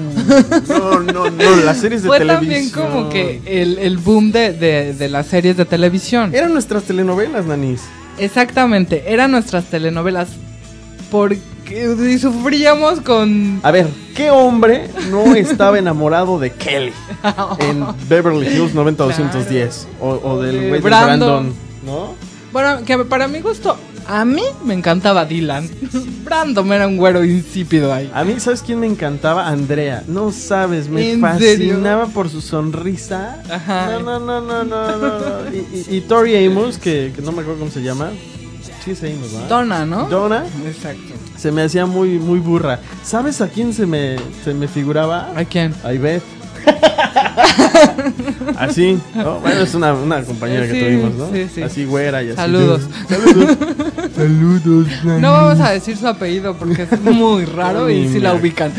No, las series de Fue televisión. también como que el boom de las series de televisión. Eran nuestras telenovelas, Nanis. Exactamente, eran nuestras telenovelas. Porque sufríamos con... A ver, ¿qué hombre no estaba enamorado de Kelly en Beverly Hills 90210? O del De güey de Brandon. Brandon, ¿no? Bueno, que para mi gusto, A mí me encantaba Dylan. Brandon era un güero insípido ahí. A mí, ¿sabes quién me encantaba? Andrea. No sabes, me ¿En fascinaba serio? por su sonrisa. Ajá. No. Y Tori Amos, que no me acuerdo cómo se llama. Sí, es Amos, ¿verdad? Donna, ¿no? Donna. Exacto. Se me hacía muy, muy burra. ¿Sabes a quién se me figuraba? ¿A quién? A Ivette. Así, ¿no? Bueno, es una compañera que Sí, tuvimos, ¿no? sí. Así güera y así. Saludos. Saludos. No vamos a decir su apellido porque es muy raro y sí la ubican.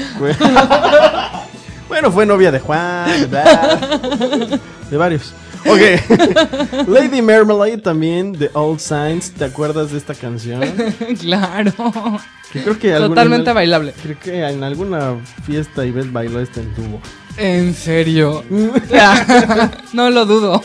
Bueno, fue novia de Juan, ¿verdad? De varios. Ok. Lady Marmalade también, de Old Saints. ¿Te acuerdas de esta canción? Claro. Que creo que Totalmente bailable. Creo que en alguna fiesta Ivette bailó este en tubo. ¿En serio? No lo dudo.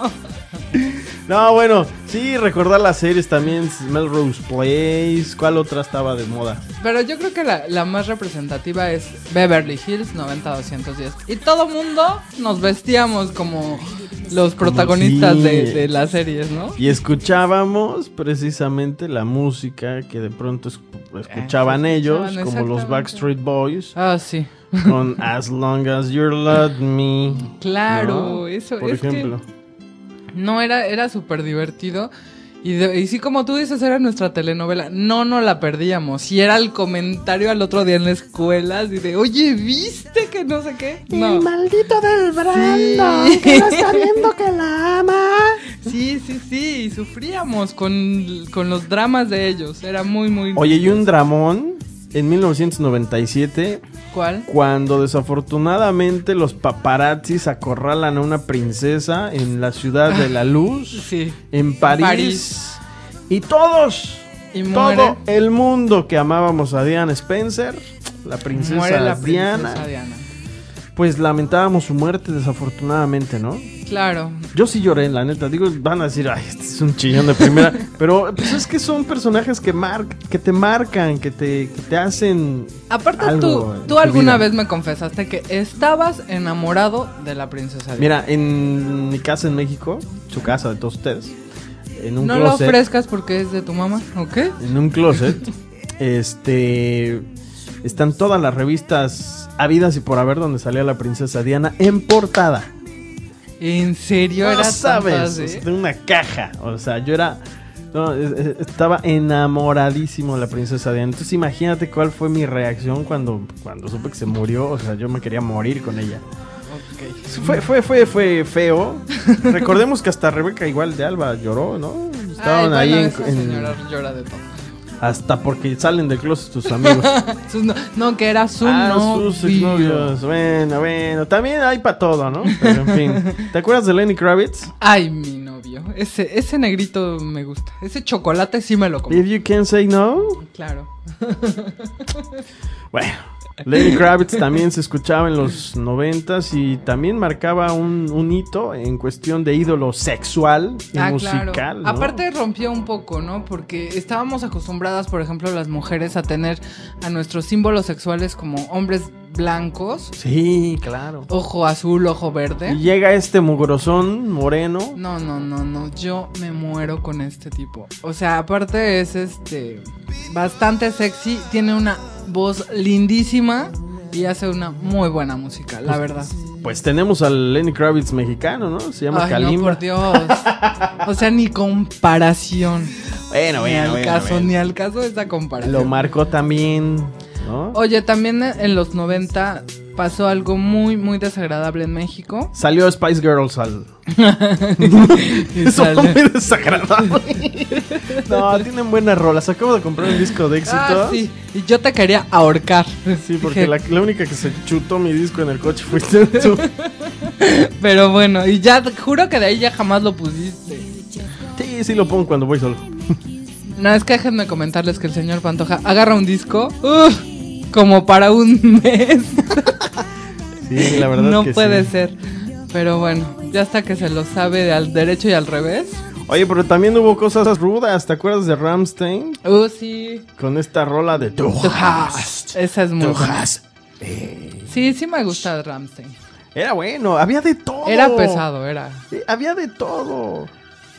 No, bueno, sí, recordar las series también. Melrose Place. ¿Cuál otra estaba de moda? Pero yo creo que la más representativa es Beverly Hills 90210. Y todo mundo nos vestíamos como los protagonistas sí. de las series, ¿no? Y escuchábamos precisamente la música que de pronto escuchaban ellos, como los exactamente. Backstreet Boys, Ah, sí. con As Long As You Love Me. Claro, ¿no? eso Por es ejemplo. que no era súper divertido. Y sí, como tú dices, era nuestra telenovela. No la perdíamos. Y era el comentario al otro día en la escuela. Así de, oye, ¿viste que no sé qué? No. El maldito del Brandon, Sí. que no está viendo que la ama. Sí. Y sufríamos con los dramas de ellos. Era muy, muy... Oye, y un dramón en 1997, ¿Cuál? cuando desafortunadamente los paparazzis acorralan a una princesa en la ciudad de la luz, Sí. en París. Y todos, Y muere. todo el mundo que amábamos a Diana Spencer, la princesa, Muere la Diana, princesa Diana. pues lamentábamos su muerte desafortunadamente, ¿no? Claro. Yo sí lloré, la neta. Digo, van a decir, ay, este es un chillón de primera. Pero pues es que son personajes que te marcan, que te hacen. Aparte, algo en tú tu alguna vida. vez me confesaste que estabas enamorado de la princesa Diana. Mira, en mi casa en México, su casa de todos ustedes, en un No closet. lo ofrezcas porque es de tu mamá, ¿ok? En un closet, están todas las revistas habidas y por haber donde salía la princesa Diana en portada. ¿En serio No era sabes, tan o sea, fácil? de una caja. O sea, yo estaba enamoradísimo de la princesa Diana. Entonces imagínate cuál fue mi reacción cuando supe que se murió. O sea, yo me quería morir con ella. Fue feo. Recordemos que hasta Rebeca igual de Alba lloró, ¿no? Estaban Ay, ahí bueno, en, esa en- señora llora de todo. hasta porque salen del closet tus amigos. No, que era su Sus novio. exnovios. Bueno. También hay para todo, ¿no? Pero en fin. ¿Te acuerdas de Lenny Kravitz? Ay, mi novio. Ese negrito me gusta. Ese chocolate sí me lo como. If you can't say no. Claro. Bueno, Lenny Kravitz también se escuchaba en los 90s y también marcaba un hito en cuestión de ídolo sexual y musical. Claro. ¿no? Aparte rompió un poco, ¿no? Porque estábamos acostumbradas, por ejemplo, las mujeres a tener a nuestros símbolos sexuales como hombres blancos, Sí, claro. ojo azul, ojo verde. Y llega este mugrosón moreno. No, yo me muero con este tipo. O sea, aparte es bastante sexy, tiene una voz lindísima y hace una muy buena música, la verdad. Pues tenemos al Lenny Kravitz mexicano, ¿no? Se llama Ay, Kalimba. no, por Dios. O sea, ni comparación. Ni al caso de esa comparación. Lo marcó también, ¿no? Oye, también en los 90 pasó algo muy, muy desagradable en México. Salió Spice Girls al... Y Eso fue sale- muy desagradable. No, tienen buenas rolas. Acabo de comprar un disco de éxito. Ah, sí. Y yo te quería ahorcar. Sí, porque Dije, la única que se chutó mi disco en el coche fuiste tú. Pero bueno, y ya juro que de ahí ya jamás lo pusiste. Sí, lo pongo cuando voy solo. No, es que déjenme comentarles que el señor Pantoja agarra un disco como para un mes. Sí, la verdad No que puede sí. ser. Pero bueno, ya hasta que se lo sabe al derecho y al revés. Oye, pero también hubo cosas rudas. ¿Te acuerdas de Rammstein? Sí. Con esta rola de Du Du hast. hast. Esa es muy Du buena. hast. Sí me gusta Rammstein. Era bueno, había de todo. Era pesado, era. Había de todo.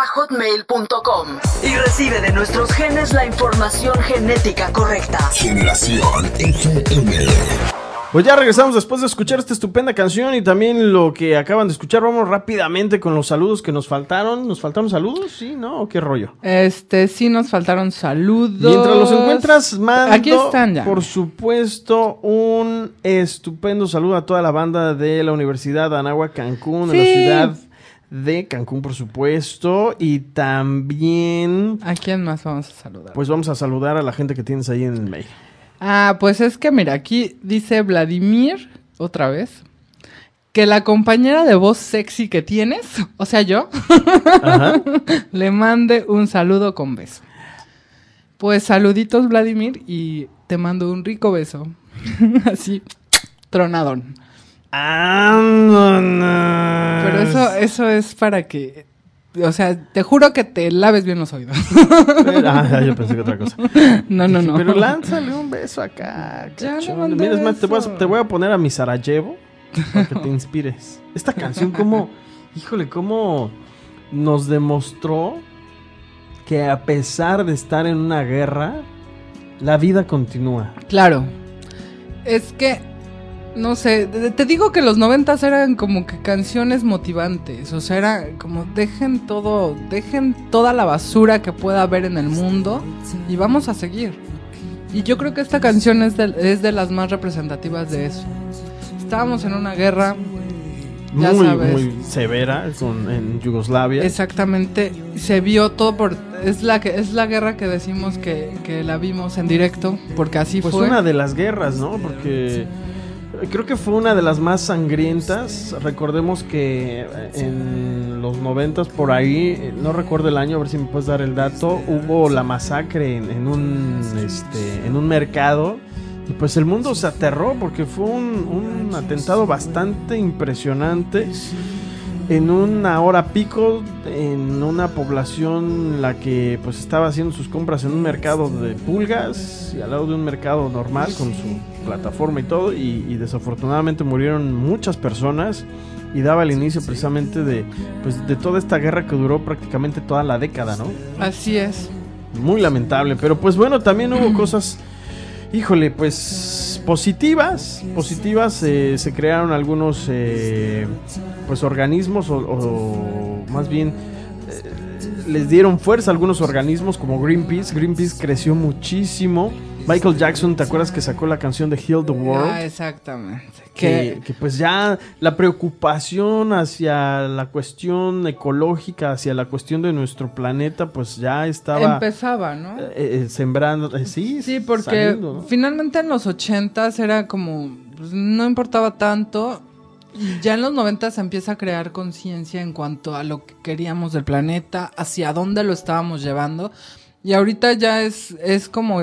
generación@hotmail.com y recibe de nuestros genes la información genética correcta. Generación FM. Pues ya regresamos después de escuchar esta estupenda canción y también lo que acaban de escuchar. Vamos rápidamente con los saludos que nos faltaron. ¿Nos faltaron saludos? ¿Sí? ¿No? ¿O qué rollo? Sí nos faltaron saludos. Mientras los encuentras, mando, aquí están ya. Por supuesto, un estupendo saludo a toda la banda de la Universidad Anáhuac Cancún, Sí. en la ciudad de Cancún, por supuesto. Y también, ¿A quién más vamos a saludar? pues vamos a saludar a la gente que tienes ahí en el mail. Pues es que mira, aquí dice Vladimir, otra vez, que la compañera de voz sexy que tienes, o sea yo, Ajá. le mande un saludo con beso. Pues saluditos Vladimir y te mando un rico beso. Así, tronadón. Pero eso es para que, o sea, te juro que te laves bien los oídos. Yo pensé que otra cosa. No. Pero lánzale un beso acá. Ya le cachondo. mandé Mira, es más, beso. te voy a poner a mi Sarajevo para que te inspires. Esta canción cómo nos demostró que a pesar de estar en una guerra, la vida continúa. Claro. Es que, no sé, te digo que los 90s eran como que canciones motivantes. O sea, era como dejen toda la basura que pueda haber en el mundo y vamos a seguir. Y yo creo que esta canción es de las más representativas de eso. Estábamos en una guerra, ya sabes. Muy severa en Yugoslavia. Exactamente, se vio todo es la guerra que decimos que la vimos en directo, porque así Pues fue. una de las guerras, ¿no? Porque creo que fue una de las más sangrientas. Recordemos que en los 90s por ahí, no recuerdo el año, a ver si me puedes dar el dato, hubo la masacre en un mercado. Y pues el mundo se aterró porque fue un atentado bastante impresionante en una hora pico, en una población en la que pues estaba haciendo sus compras en un mercado de pulgas y al lado de un mercado normal con su plataforma y todo, y desafortunadamente murieron muchas personas y daba el inicio precisamente de toda esta guerra que duró prácticamente toda la década, ¿no? Así es. Muy lamentable, pero pues bueno, también hubo cosas, híjole, pues positivas, se crearon algunos pues organismos o más bien les dieron fuerza a algunos organismos como Greenpeace creció muchísimo. Michael Jackson, ¿te acuerdas que sacó la canción de Heal the World? Exactamente. Que pues ya la preocupación hacia la cuestión ecológica, hacia la cuestión de nuestro planeta, pues ya estaba empezaba, ¿no? Sembrando, sí, porque saliendo, ¿no? finalmente en los 80s era como, pues, no importaba tanto. Y ya en los 90 se empieza a crear conciencia en cuanto a lo que queríamos del planeta, hacia dónde lo estábamos llevando. Y ahorita ya es como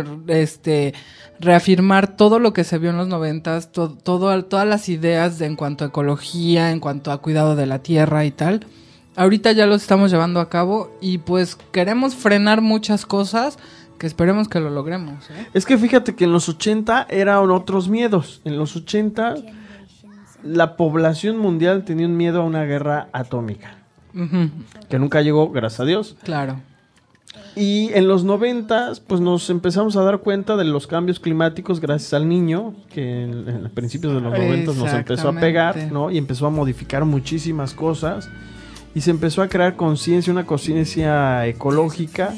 reafirmar todo lo que se vio en los 90s, todas las ideas en cuanto a ecología, en cuanto a cuidado de la tierra y tal. Ahorita ya lo estamos llevando a cabo y pues queremos frenar muchas cosas que esperemos que lo logremos, ¿eh? Es que fíjate que en los 80 eran otros miedos. En los 80 la población mundial tenía un miedo a una guerra atómica. Uh-huh. Que nunca llegó, gracias a Dios. Claro. Y en los 90 pues nos empezamos a dar cuenta de los cambios climáticos gracias al Niño, que en principios de los 90 nos empezó a pegar, ¿no? Y empezó a modificar muchísimas cosas. Y se empezó a crear conciencia, una conciencia ecológica.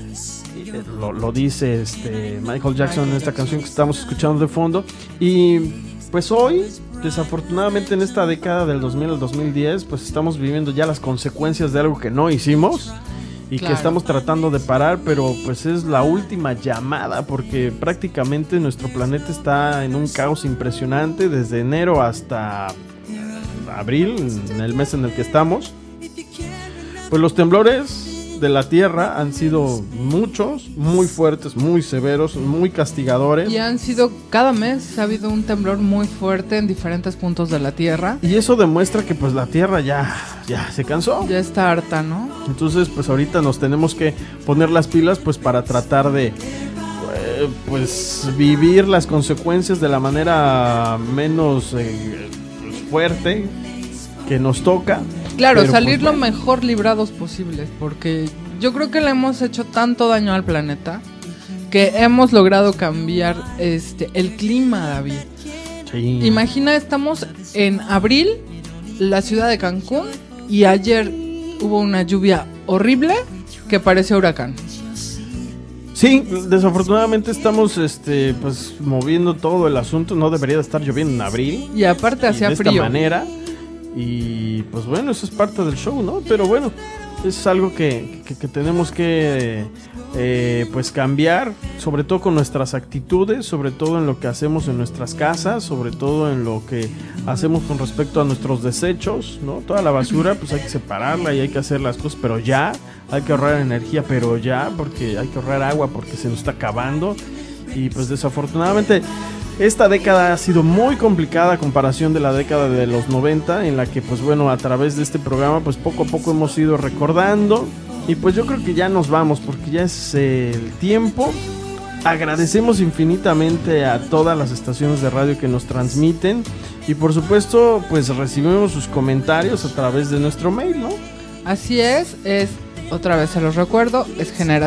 Lo dice Michael Jackson en esta canción que estamos escuchando de fondo. Y pues hoy, desafortunadamente en esta década del 2000 al 2010, pues estamos viviendo ya las consecuencias de algo que no hicimos y claro, que estamos tratando de parar, pero pues es la última llamada porque prácticamente nuestro planeta está en un caos impresionante desde enero hasta abril, en el mes en el que estamos. Pues los temblores de la Tierra han sido muchos, muy fuertes, muy severos, muy castigadores. Y han sido, cada mes ha habido un temblor muy fuerte en diferentes puntos de la Tierra. Y eso demuestra que pues la Tierra ya se cansó. Ya está harta, ¿no? Entonces pues ahorita nos tenemos que poner las pilas pues para tratar de pues vivir las consecuencias de la manera menos pues, fuerte que nos toca. Claro, Pero, salir pues, lo bueno. mejor librados posibles, porque yo creo que le hemos hecho tanto daño al planeta que hemos logrado cambiar el clima, David. Sí. Imagina, estamos en abril, la ciudad de Cancún, y ayer hubo una lluvia horrible que parecía huracán. Sí, desafortunadamente estamos pues moviendo todo el asunto. No debería de estar lloviendo en abril. Y aparte Y hacía de frío. esta manera. Y pues bueno, eso es parte del show, ¿no? Pero bueno, es algo que tenemos que pues cambiar, sobre todo con nuestras actitudes, sobre todo en lo que hacemos en nuestras casas, sobre todo en lo que hacemos con respecto a nuestros desechos, ¿no? Toda la basura pues hay que separarla y hay que hacer las cosas, pero ya hay que ahorrar energía, pero ya, porque hay que ahorrar agua porque se nos está acabando. Y pues desafortunadamente esta década ha sido muy complicada a comparación de la década de los 90, en la que pues bueno, a través de este programa pues poco a poco hemos ido recordando. Y pues yo creo que ya nos vamos porque ya es el tiempo. Agradecemos infinitamente a todas las estaciones de radio que nos transmiten. Y por supuesto pues recibimos sus comentarios a través de nuestro mail, ¿no? Así es, otra vez se los recuerdo, es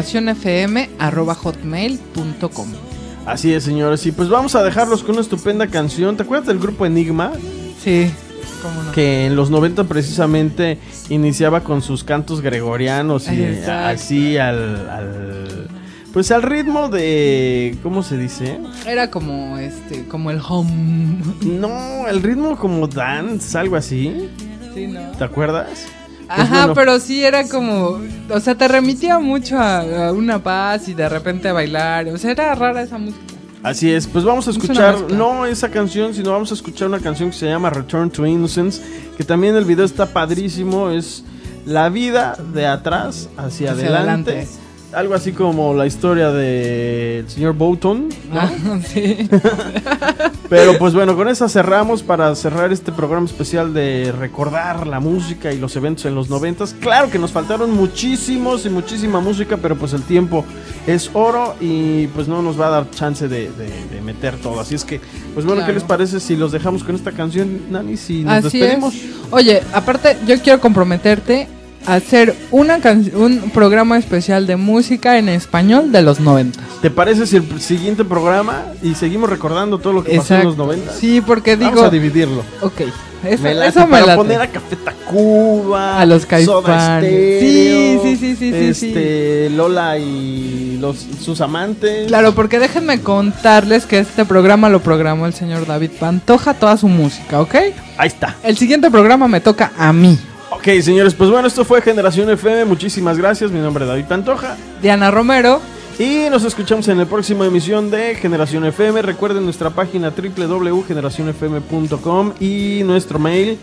generacionfm@hotmail.com. Así es, señores. Y pues vamos a dejarlos con una estupenda canción. ¿Te acuerdas del grupo Enigma? Sí, cómo no. Que en los 90 precisamente iniciaba con sus cantos gregorianos y Exacto. así pues al ritmo de, ¿cómo se dice? Era como como el home. No, el ritmo como dance, algo así. Sí, ¿no? ¿Te acuerdas? Pues Ajá, bueno, pero sí era como, o sea, te remitía mucho a una paz y de repente a bailar, o sea, era rara esa música. así es, pues vamos a Es una escuchar, mezcla. no esa canción, sino vamos a escuchar una canción que se llama Return to Innocence, que también el video está padrísimo, es la vida de atrás hacia adelante. Algo así como la historia del señor Bolton, ¿no? Ah, sí. Pero pues bueno, con esa cerramos para cerrar este programa especial de recordar la música y los eventos en los 90s. Claro que nos faltaron muchísimos y muchísima música, pero pues el tiempo es oro y pues no nos va a dar chance de meter todo. Así es que, pues bueno, Claro. ¿qué les parece si los dejamos con esta canción, Nani? Si nos Así despedimos. es. Oye, aparte, yo quiero comprometerte a hacer un programa especial de música en español de los 90. ¿Te parece si el siguiente programa y seguimos recordando todo lo que pasó en los 90? Sí, porque Vamos digo, a dividirlo. ok, eso Me late, eso me para late. poner a Café Tacuba, A los Soda Caifanes. Stereo, Sí. Lola y sus amantes. Claro, porque déjenme contarles que este programa lo programó el señor David Pantoja, toda su música, ¿ok? Ahí está. El siguiente programa me toca a mí, Ok, señores, pues bueno, esto fue Generación FM. Muchísimas gracias. Mi nombre es David Pantoja. Diana Romero. Y nos escuchamos en la próxima emisión de Generación FM. Recuerden nuestra página www.generacionfm.com y nuestro mail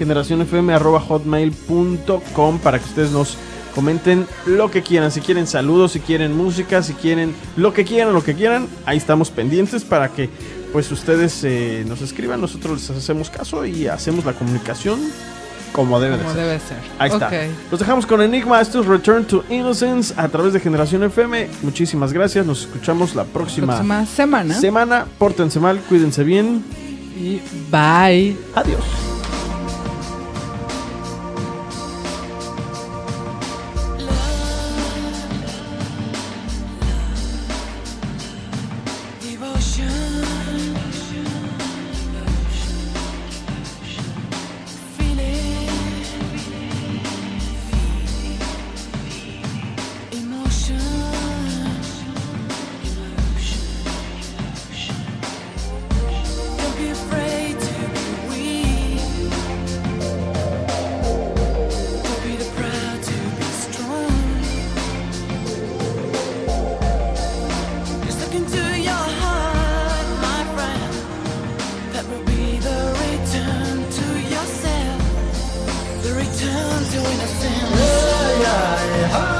generacionfm@hotmail.com para que ustedes nos comenten lo que quieran. Si quieren saludos, si quieren música, si quieren lo que quieran. Ahí estamos pendientes para que pues ustedes nos escriban. Nosotros les hacemos caso y hacemos la comunicación como debe de Como ser. debe ser. Ahí está. Ok. Los dejamos con Enigma. Esto es Return to Innocence a través de Generación FM. Muchísimas gracias. Nos escuchamos la próxima semana. semana. Pórtense mal, cuídense bien. Y bye. Adiós. Don't be afraid to be weak. Don't be too proud to be strong. Just look into your heart, my friend. That will be the return to yourself. The return to innocence.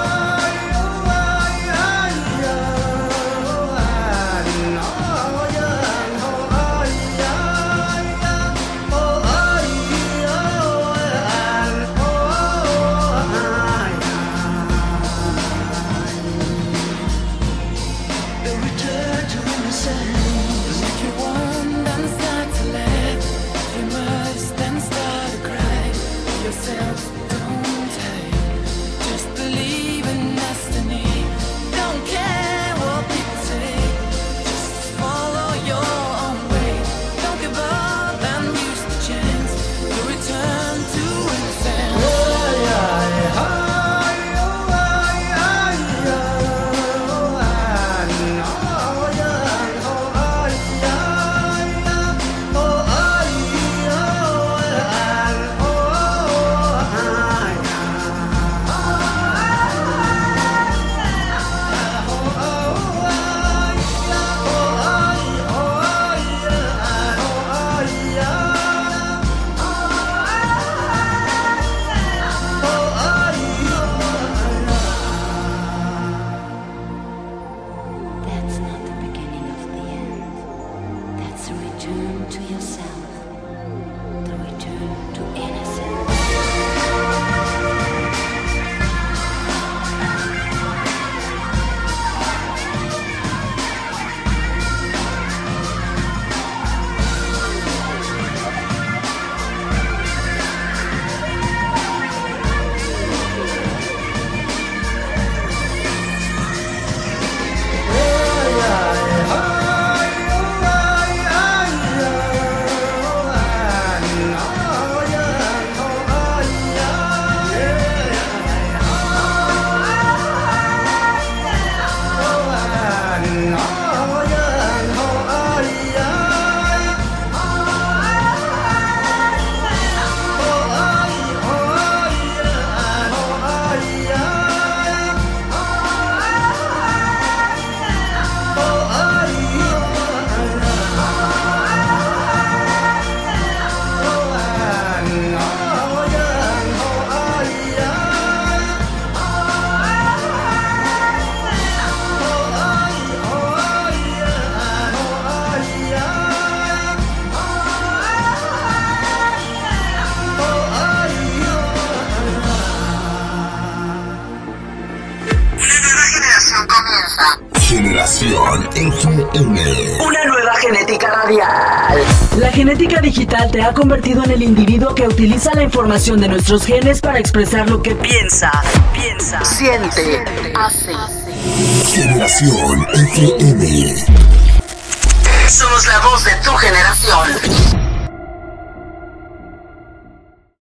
The return to innocence. If you want, then start to laugh. You must then start to cry yourself. return to yourself, the return to innocence. Generación FM. Una nueva genética radial. La genética digital te ha convertido en el individuo que utiliza la información de nuestros genes para expresar lo que piensa, siente, hace. Generación FM. Somos la voz de tu generación.